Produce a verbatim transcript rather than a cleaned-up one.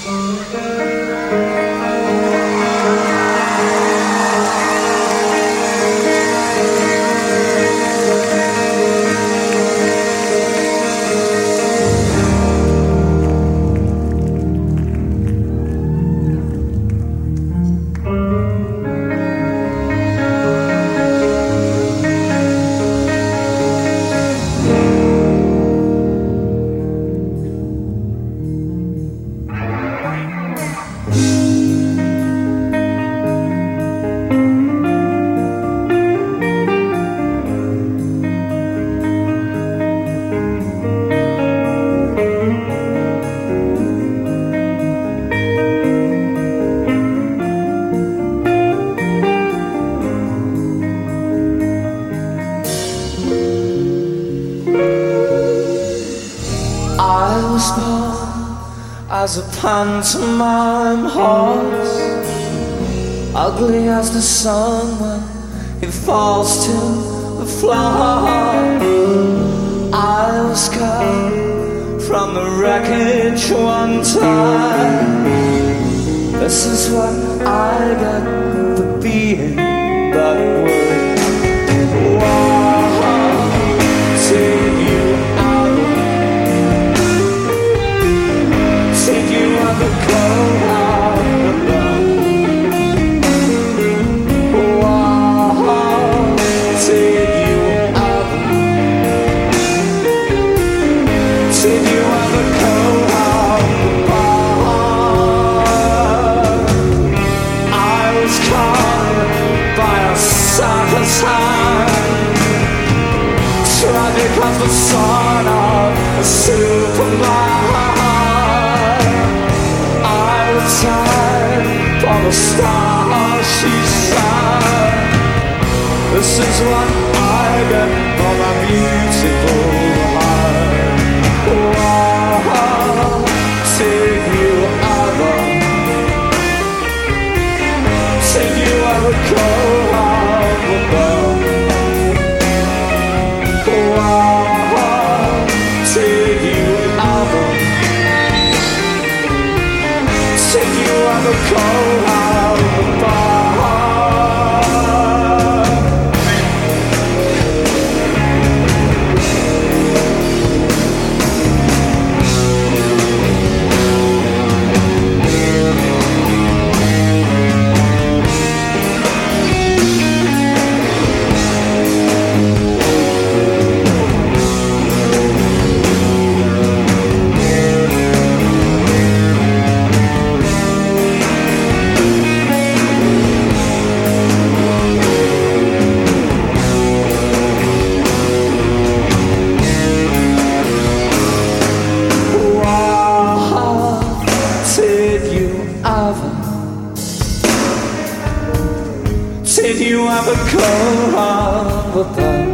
As a pantomime horse, ugly as the sun when it falls to the floor. I was cut from the wreckage one time. This is what I got for being that way. Wow, take you out. Take you on the cold hard alone. Wow, take you out. Take you on the cold hard alone. I was caught by a sucker's hand, tragic as the son of a Superman. Time for the stars she sang. This is what I get for my beautiful heart. Wow, take you ever, take you ever cold heart above. Wow, take you ever, take you on the cold out of the bar. Did you ever come up above?